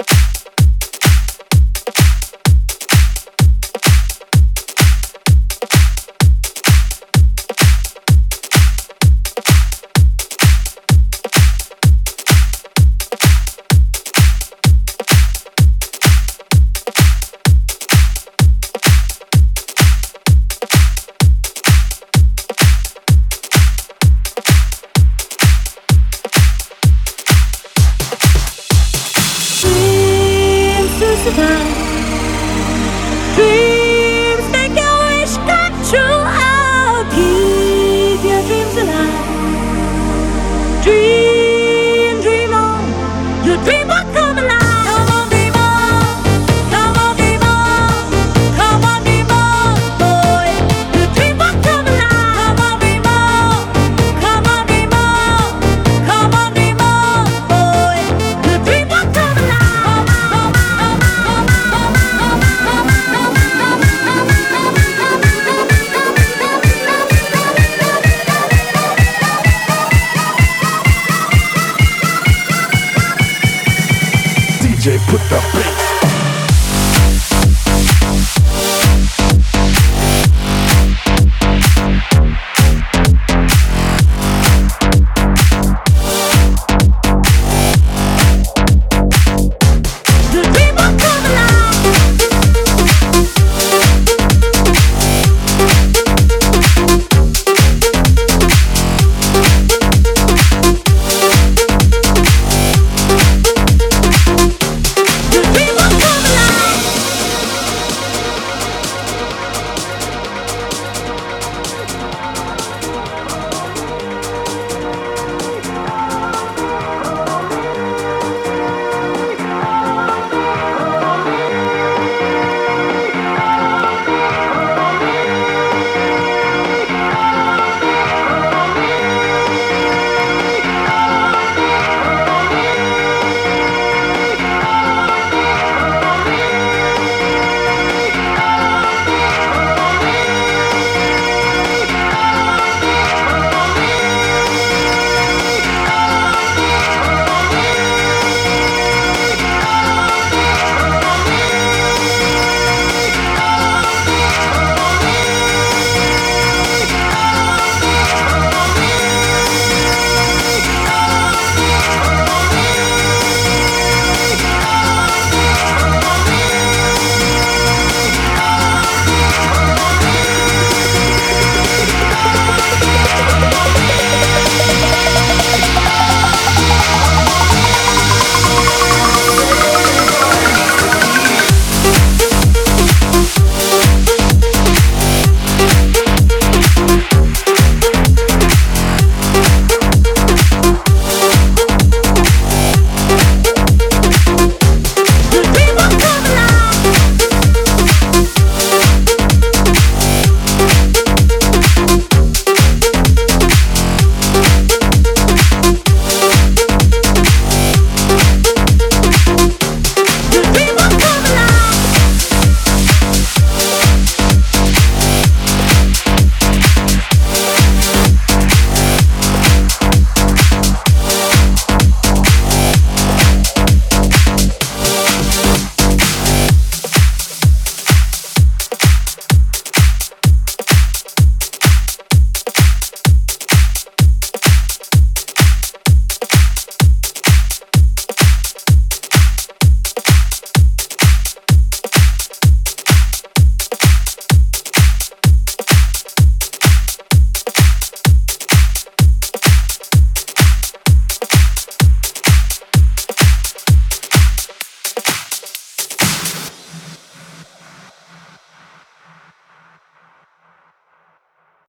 Dreams make your wish come true. I'll keep your dreams alive. Dream, dream on. Your dream will come alive. Come on, dream on. Come on, dream on. Come on, dream on, boy. Your dream will come alive. Come on, dream on. Come on, dream on. Come on, dream on, boy. Your dream will come alive. DJ, put the bass.